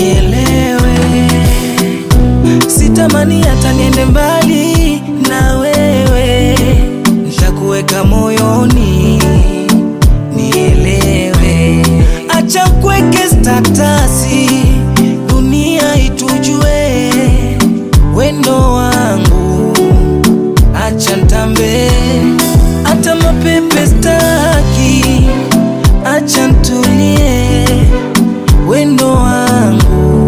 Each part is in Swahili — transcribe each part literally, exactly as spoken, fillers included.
nielewe. Sitamani hata niende mbali na wewe, nitakuweka moyoni nielewe. Acha kuweke statasi dunia itujue, wendo wangu acha ntambe. Hata mapepe staki, acha ntulie, wendo wangu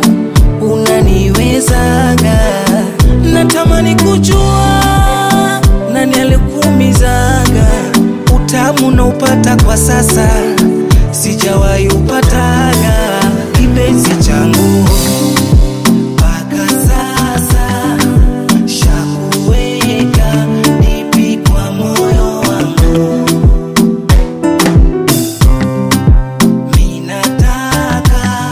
unaniwezaga. Natamani kujua nani alikuumizaga, utamu na upata kwa sasa sijawahi upataga. Kipenzi changu mpaka sasa shakuweka dipi kwa moyo wangu. Minataka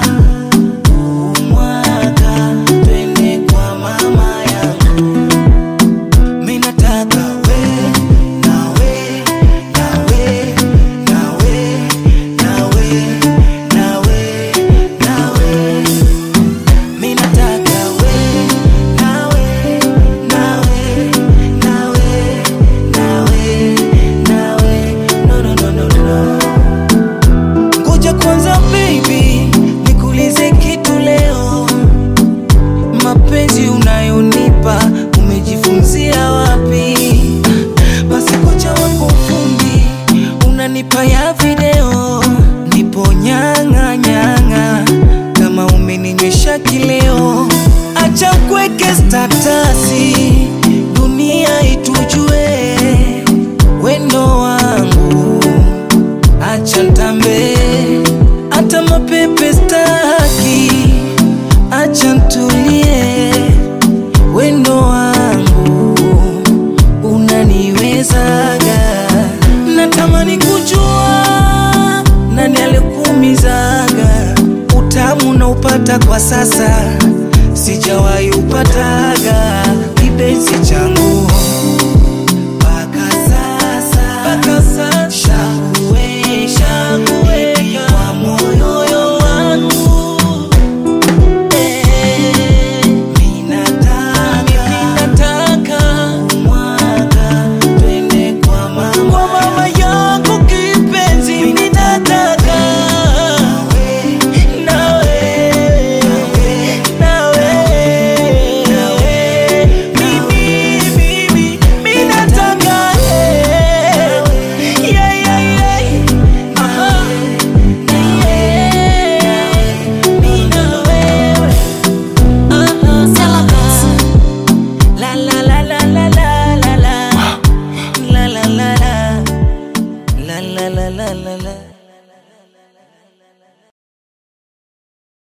umwaka twende kwa mama yangu. Minataka we nawe nawe nawe nawe nawe nawe. Minataka we nawe nawe nawe nawe nawe. No no no no no. Ngoja kwanza baby nikuulize kitu leo, mapenzi unayonipa umejifunzia wapi? Basi kocha wako fundi unanipa ya video, nipo nyanga nyanga kama umeninywesha kileo. Acha kuweke statasi dunia itujue, wendo wangu acha ntambe. Hata mapepe staki, acha ntulie, wendo wangu unaniwezaga. Natamani kujua nani alikuumizaga, utamu na upata kwa sasa sijawahi upataga. Kipenzi changu mpaka sasa mpaka sasa shakuweka kwa moyo wangu. Eh, minataka minataka umwaka twende kwa mama kwa mama yangu. Kipenzi minataka nawe nawe nawe nawe. Mimi mimi minataka yeah yeah yeah. Aha mina wewe. Aha la la la la la la la la la la la la la la la la la.